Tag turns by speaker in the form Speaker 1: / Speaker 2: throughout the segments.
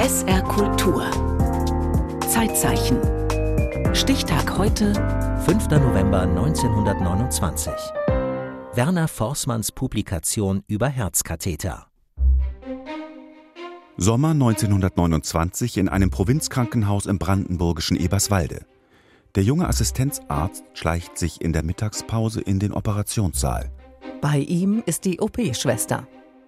Speaker 1: SR Kultur. Zeitzeichen. Stichtag heute,
Speaker 2: 5. November 1929. Werner Forssmanns Publikation über Herzkatheter.
Speaker 3: Sommer 1929 in einem Provinzkrankenhaus im brandenburgischen Eberswalde. Der junge Assistenzarzt schleicht sich in der Mittagspause in den Operationssaal.
Speaker 1: Bei ihm ist die OP-Schwester.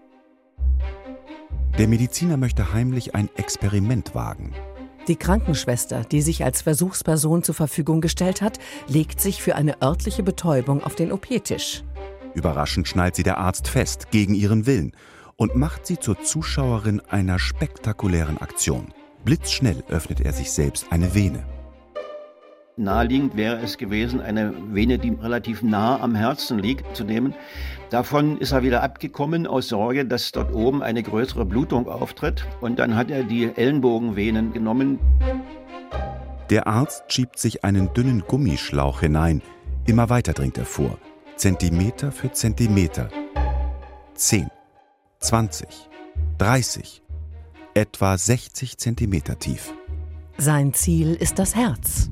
Speaker 3: Der Mediziner möchte heimlich ein Experiment wagen.
Speaker 1: Die Krankenschwester, die sich als Versuchsperson zur Verfügung gestellt hat, legt sich für eine örtliche Betäubung auf den OP-Tisch.
Speaker 3: Überraschend schnallt sie der Arzt fest, gegen ihren Willen, und macht sie zur Zuschauerin einer spektakulären Aktion. Blitzschnell öffnet er sich selbst eine Vene.
Speaker 4: Naheliegend wäre es gewesen, eine Vene, die relativ nah am Herzen liegt, zu nehmen. Davon ist er wieder abgekommen aus Sorge, dass dort oben eine größere Blutung auftritt. Und dann hat er die Ellenbogenvenen genommen.
Speaker 3: Der Arzt schiebt sich einen dünnen Gummischlauch hinein. Immer weiter dringt er vor. Zentimeter für Zentimeter. 10, 20, 30, etwa 60 Zentimeter tief.
Speaker 1: Sein Ziel ist das Herz.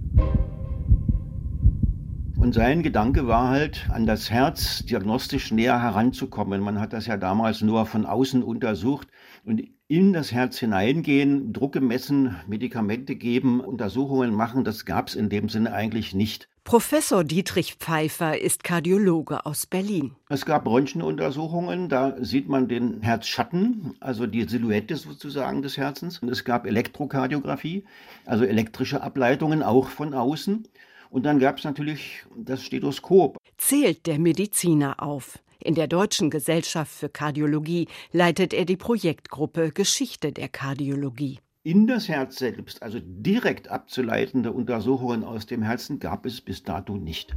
Speaker 4: Und sein Gedanke war halt, an das Herz diagnostisch näher heranzukommen. Man hat das ja damals nur von außen untersucht. Und in das Herz hineingehen, Drucke messen, Medikamente geben, Untersuchungen machen, das gab es in dem Sinne eigentlich nicht.
Speaker 1: Professor Dietrich Pfeiffer ist Kardiologe aus Berlin.
Speaker 4: Es gab Röntgenuntersuchungen, da sieht man den Herzschatten, also die Silhouette sozusagen des Herzens. Und es gab Elektrokardiographie, also elektrische Ableitungen auch von außen. Und dann gab es natürlich das Stethoskop.
Speaker 1: Zählt der Mediziner auf. In der Deutschen Gesellschaft für Kardiologie leitet er die Projektgruppe Geschichte der Kardiologie.
Speaker 4: In das Herz selbst, also direkt abzuleitende Untersuchungen aus dem Herzen, gab es bis dato nicht.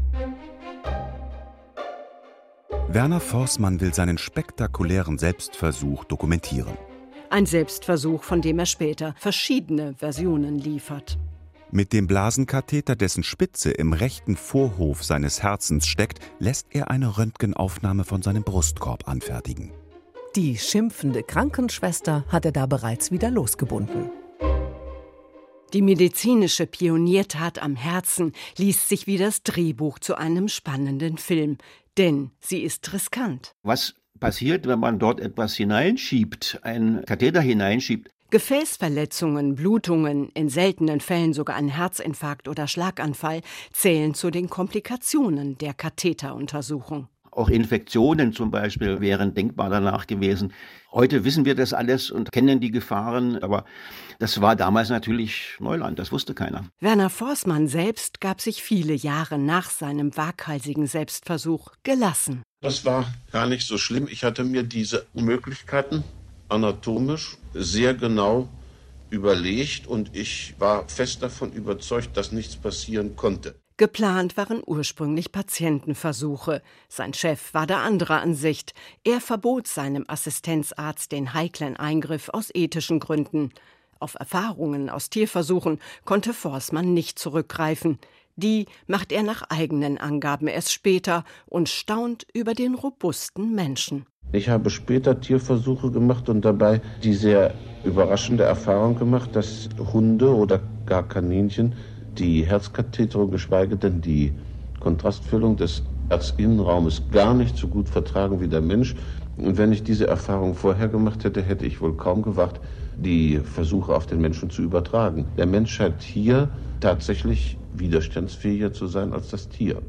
Speaker 3: Werner Forssmann will seinen spektakulären Selbstversuch dokumentieren.
Speaker 1: Ein Selbstversuch, von dem er später verschiedene Versionen liefert.
Speaker 3: Mit dem Blasenkatheter, dessen Spitze im rechten Vorhof seines Herzens steckt, lässt er eine Röntgenaufnahme von seinem Brustkorb anfertigen.
Speaker 1: Die schimpfende Krankenschwester hat er da bereits wieder losgebunden. Die medizinische Pioniertat am Herzen liest sich wie das Drehbuch zu einem spannenden Film. Denn sie ist riskant.
Speaker 4: Was passiert, wenn man dort etwas hineinschiebt, einen Katheter hineinschiebt?
Speaker 1: Gefäßverletzungen, Blutungen, in seltenen Fällen sogar ein Herzinfarkt oder Schlaganfall zählen zu den Komplikationen der Katheteruntersuchung.
Speaker 4: Auch Infektionen zum Beispiel wären denkbar danach gewesen. Heute wissen wir das alles und kennen die Gefahren, aber das war damals natürlich Neuland, das wusste keiner.
Speaker 1: Werner Forssmann selbst gab sich viele Jahre nach seinem waghalsigen Selbstversuch gelassen.
Speaker 5: Das war gar nicht so schlimm. Ich hatte mir diese Möglichkeiten anatomisch sehr genau überlegt und ich war fest davon überzeugt, dass nichts passieren konnte.
Speaker 1: Geplant waren ursprünglich Patientenversuche. Sein Chef war der anderer Ansicht. Er verbot seinem Assistenzarzt den heiklen Eingriff aus ethischen Gründen. Auf Erfahrungen aus Tierversuchen konnte Forssmann nicht zurückgreifen. Die macht er nach eigenen Angaben erst später und staunt über den robusten Menschen.
Speaker 5: Ich habe später Tierversuche gemacht und dabei die sehr überraschende Erfahrung gemacht, dass Hunde oder gar Kaninchen die Herzkatheterung, geschweige denn die Kontrastfüllung des Herzinnenraumes gar nicht so gut vertragen wie der Mensch. Und wenn ich diese Erfahrung vorher gemacht hätte, hätte ich wohl kaum gewagt, die Versuche auf den Menschen zu übertragen. Der Mensch scheint hier tatsächlich widerstandsfähiger zu sein als das Tier.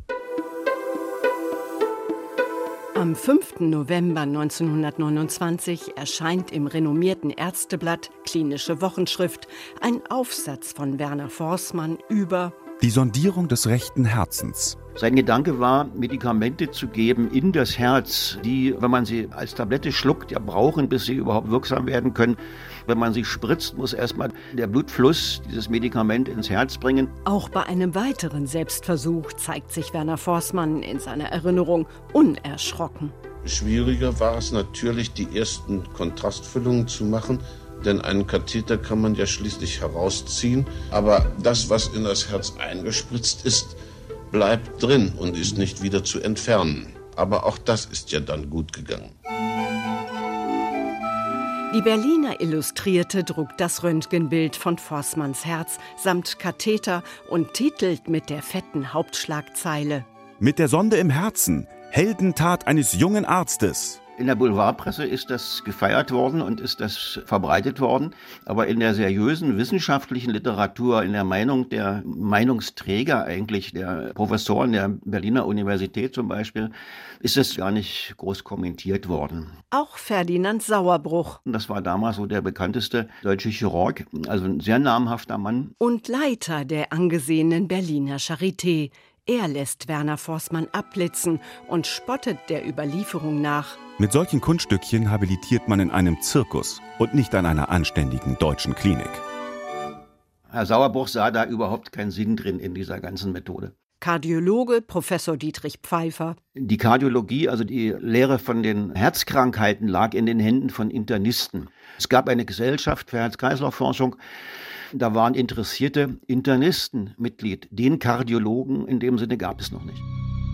Speaker 1: Am 5. November 1929 erscheint im renommierten Ärzteblatt Klinische Wochenschrift ein Aufsatz von Werner Forssmann über
Speaker 3: die Sondierung des rechten Herzens.
Speaker 4: Sein Gedanke war, Medikamente zu geben in das Herz, die, wenn man sie als Tablette schluckt, ja brauchen, bis sie überhaupt wirksam werden können. Wenn man sie spritzt, muss erstmal der Blutfluss dieses Medikament ins Herz bringen.
Speaker 1: Auch bei einem weiteren Selbstversuch zeigt sich Werner Forssmann in seiner Erinnerung unerschrocken.
Speaker 5: Schwieriger war es natürlich, die ersten Kontrastfüllungen zu machen, denn einen Katheter kann man ja schließlich herausziehen. Aber das, was in das Herz eingespritzt ist, bleibt drin und ist nicht wieder zu entfernen. Aber auch das ist ja dann gut gegangen.
Speaker 1: Die Berliner Illustrierte druckt das Röntgenbild von Forstmanns Herz samt Katheter und titelt mit der fetten Hauptschlagzeile:
Speaker 3: Mit der Sonde im Herzen, Heldentat eines jungen Arztes.
Speaker 4: In der Boulevardpresse ist das gefeiert worden und ist das verbreitet worden. Aber in der seriösen wissenschaftlichen Literatur, in der Meinung der Meinungsträger eigentlich, der Professoren der Berliner Universität zum Beispiel, ist es gar nicht groß kommentiert worden.
Speaker 1: Auch Ferdinand Sauerbruch.
Speaker 4: Das war damals so der bekannteste deutsche Chirurg, also ein sehr namhafter Mann.
Speaker 1: Und Leiter der angesehenen Berliner Charité. Er lässt Werner Forstmann abblitzen und spottet der Überlieferung nach.
Speaker 3: Mit solchen Kunststückchen habilitiert man in einem Zirkus und nicht an einer anständigen deutschen Klinik.
Speaker 4: Herr Sauerbruch sah da überhaupt keinen Sinn drin in dieser ganzen Methode.
Speaker 1: Kardiologe Professor Dietrich Pfeiffer.
Speaker 4: Die Kardiologie, also die Lehre von den Herzkrankheiten, lag in den Händen von Internisten. Es gab eine Gesellschaft für Herz-Kreislauf-Forschung. Da waren interessierte Internisten Mitglied. Den Kardiologen in dem Sinne gab es noch nicht.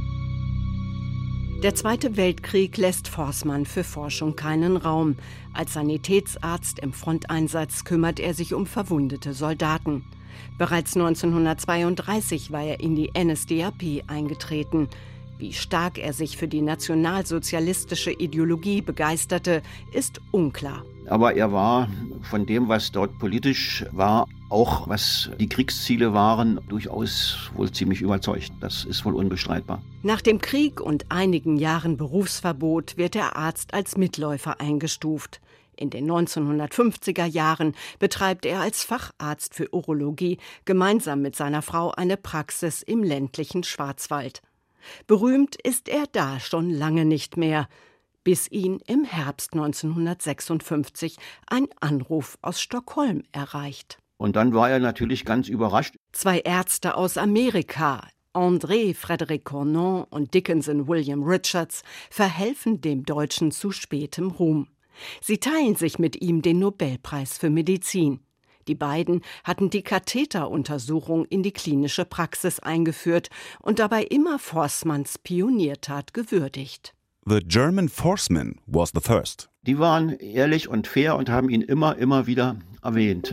Speaker 1: Der Zweite Weltkrieg lässt Forstmann für Forschung keinen Raum. Als Sanitätsarzt im Fronteinsatz kümmert er sich um verwundete Soldaten. Bereits 1932 war er in die NSDAP eingetreten. Wie stark er sich für die nationalsozialistische Ideologie begeisterte, ist unklar.
Speaker 4: Aber er war von dem, was dort politisch war, auch was die Kriegsziele waren, durchaus wohl ziemlich überzeugt. Das ist wohl unbestreitbar.
Speaker 1: Nach dem Krieg und einigen Jahren Berufsverbot wird der Arzt als Mitläufer eingestuft. In den 1950er Jahren betreibt er als Facharzt für Urologie gemeinsam mit seiner Frau eine Praxis im ländlichen Schwarzwald. Berühmt ist er da schon lange nicht mehr, bis ihn im Herbst 1956 ein Anruf aus Stockholm erreicht.
Speaker 4: Und dann war er natürlich ganz überrascht.
Speaker 1: 2 Ärzte aus Amerika, André Frédéric Cornon und Dickinson William Richards, verhelfen dem Deutschen zu spätem Ruhm. Sie teilen sich mit ihm den Nobelpreis für Medizin. Die beiden hatten die Katheteruntersuchung in die klinische Praxis eingeführt und dabei immer Forstmanns Pioniertat gewürdigt.
Speaker 3: The German Forceman was the first.
Speaker 4: Die waren ehrlich und fair und haben ihn immer wieder erwähnt.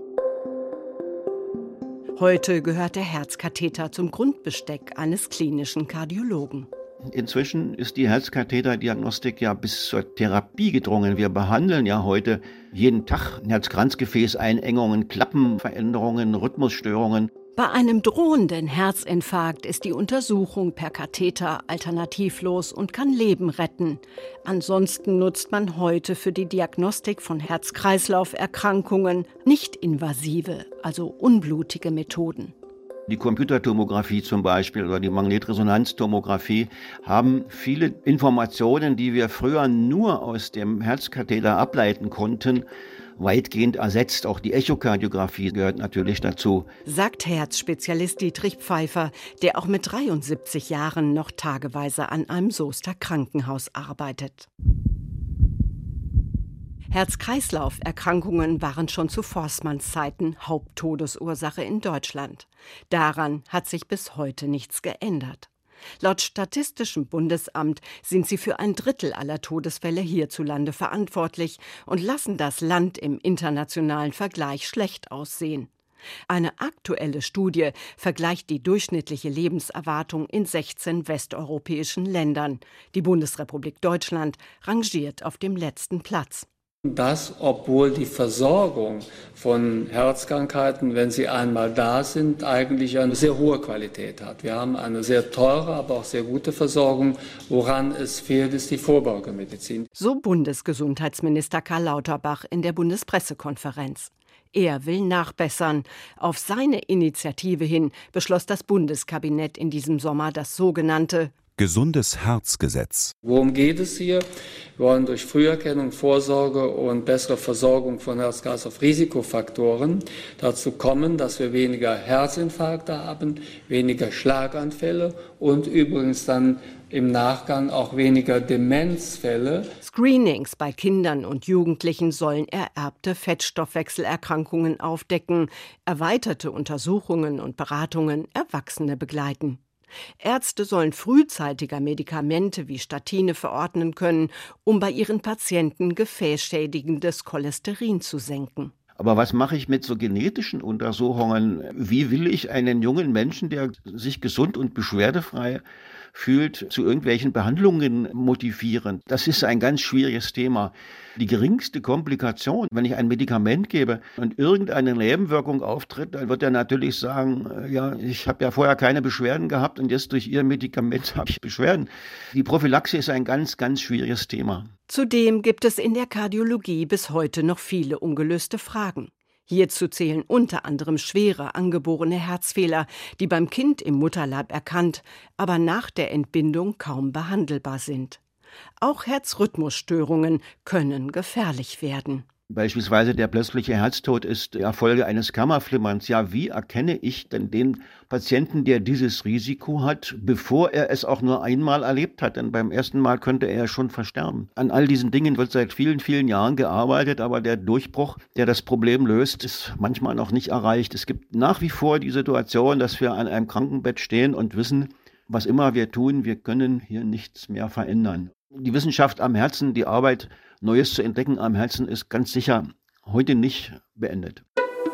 Speaker 1: Heute gehört der Herzkatheter zum Grundbesteck eines klinischen Kardiologen.
Speaker 4: Inzwischen ist die Herzkatheterdiagnostik ja bis zur Therapie gedrungen. Wir behandeln ja heute jeden Tag Herz-Kranzgefäßeinengungen, Klappenveränderungen, Rhythmusstörungen.
Speaker 1: Bei einem drohenden Herzinfarkt ist die Untersuchung per Katheter alternativlos und kann Leben retten. Ansonsten nutzt man heute für die Diagnostik von Herz-Kreislauf-Erkrankungen nicht-invasive, also unblutige Methoden.
Speaker 4: Die Computertomographie zum Beispiel oder die Magnetresonanztomographie haben viele Informationen, die wir früher nur aus dem Herzkatheter ableiten konnten, weitgehend ersetzt. Auch die Echokardiographie gehört natürlich dazu.
Speaker 1: Sagt Herzspezialist Dietrich Pfeiffer, der auch mit 73 Jahren noch tageweise an einem Soester Krankenhaus arbeitet. Herz-Kreislauf-Erkrankungen waren schon zu Forstmanns Zeiten Haupttodesursache in Deutschland. Daran hat sich bis heute nichts geändert. Laut Statistischem Bundesamt sind sie für 1/3 aller Todesfälle hierzulande verantwortlich und lassen das Land im internationalen Vergleich schlecht aussehen. Eine aktuelle Studie vergleicht die durchschnittliche Lebenserwartung in 16 westeuropäischen Ländern. Die Bundesrepublik Deutschland rangiert auf dem letzten Platz.
Speaker 6: Das, obwohl die Versorgung von Herzkrankheiten, wenn sie einmal da sind, eigentlich eine sehr hohe Qualität hat. Wir haben eine sehr teure, aber auch sehr gute Versorgung. Woran es fehlt, ist die Vorsorgemedizin.
Speaker 1: So Bundesgesundheitsminister Karl Lauterbach in der Bundespressekonferenz. Er will nachbessern. Auf seine Initiative hin beschloss das Bundeskabinett in diesem Sommer das sogenannte
Speaker 3: Gesundes Herzgesetz.
Speaker 6: Worum geht es hier? Wir wollen durch Früherkennung, Vorsorge und bessere Versorgung von Herz-Kreislauf-Risikofaktoren dazu kommen, dass wir weniger Herzinfarkte haben, weniger Schlaganfälle und übrigens dann im Nachgang auch weniger Demenzfälle.
Speaker 1: Screenings bei Kindern und Jugendlichen sollen ererbte Fettstoffwechselerkrankungen aufdecken, erweiterte Untersuchungen und Beratungen Erwachsene begleiten. Ärzte sollen frühzeitiger Medikamente wie Statine verordnen können, um bei ihren Patienten gefäßschädigendes Cholesterin zu senken.
Speaker 4: Aber was mache ich mit so genetischen Untersuchungen? Wie will ich einen jungen Menschen, der sich gesund und beschwerdefrei fühlt, zu irgendwelchen Behandlungen motivieren? Das ist ein ganz schwieriges Thema. Die geringste Komplikation, wenn ich ein Medikament gebe und irgendeine Nebenwirkung auftritt, dann wird er natürlich sagen, ja, ich habe ja vorher keine Beschwerden gehabt und jetzt durch Ihr Medikament habe ich Beschwerden. Die Prophylaxe ist ein ganz, ganz schwieriges Thema.
Speaker 1: Zudem gibt es in der Kardiologie bis heute noch viele ungelöste Fragen. Hierzu zählen unter anderem schwere angeborene Herzfehler, die beim Kind im Mutterleib erkannt, aber nach der Entbindung kaum behandelbar sind. Auch Herzrhythmusstörungen können gefährlich werden.
Speaker 4: Beispielsweise der plötzliche Herztod ist die Folge eines Kammerflimmerns. Ja, wie erkenne ich denn den Patienten, der dieses Risiko hat, bevor er es auch nur einmal erlebt hat? Denn beim ersten Mal könnte er schon versterben. An all diesen Dingen wird seit vielen, vielen Jahren gearbeitet, aber der Durchbruch, der das Problem löst, ist manchmal noch nicht erreicht. Es gibt nach wie vor die Situation, dass wir an einem Krankenbett stehen und wissen, was immer wir tun, wir können hier nichts mehr verändern. Die Wissenschaft am Herzen, die Arbeit, Neues zu entdecken am Herzen, ist ganz sicher heute nicht beendet.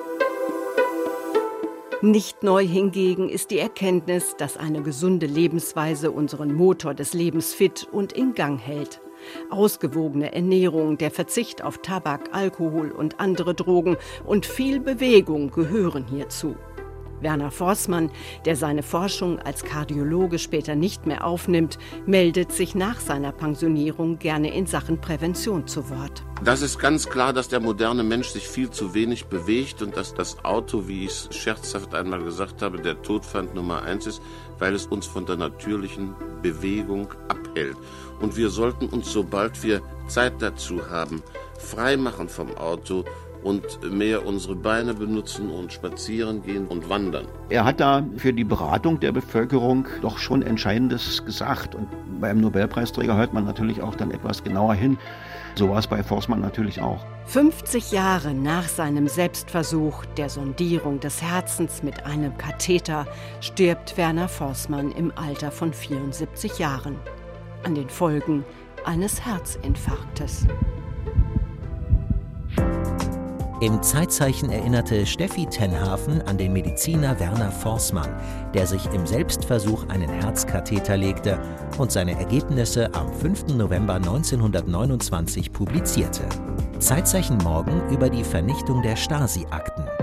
Speaker 1: Nicht neu hingegen ist die Erkenntnis, dass eine gesunde Lebensweise unseren Motor des Lebens fit und in Gang hält. Ausgewogene Ernährung, der Verzicht auf Tabak, Alkohol und andere Drogen und viel Bewegung gehören hierzu. Werner Forssmann, der seine Forschung als Kardiologe später nicht mehr aufnimmt, meldet sich nach seiner Pensionierung gerne in Sachen Prävention zu Wort.
Speaker 7: Das ist ganz klar, dass der moderne Mensch sich viel zu wenig bewegt und dass das Auto, wie ich es scherzhaft einmal gesagt habe, der Todfeind Nummer 1 ist, weil es uns von der natürlichen Bewegung abhält. Und wir sollten uns, sobald wir Zeit dazu haben, frei machen vom Auto und mehr unsere Beine benutzen und spazieren gehen und wandern.
Speaker 4: Er hat da für die Beratung der Bevölkerung doch schon Entscheidendes gesagt. Und beim Nobelpreisträger hört man natürlich auch dann etwas genauer hin. So war es bei Forssmann natürlich auch.
Speaker 1: 50 Jahre nach seinem Selbstversuch der Sondierung des Herzens mit einem Katheter stirbt Werner Forssmann im Alter von 74 Jahren. An den Folgen eines Herzinfarktes.
Speaker 2: Im Zeitzeichen erinnerte Steffi Tenhafen an den Mediziner Werner Forssmann, der sich im Selbstversuch einen Herzkatheter legte und seine Ergebnisse am 5. November 1929 publizierte. Zeitzeichen morgen über die Vernichtung der Stasi-Akten.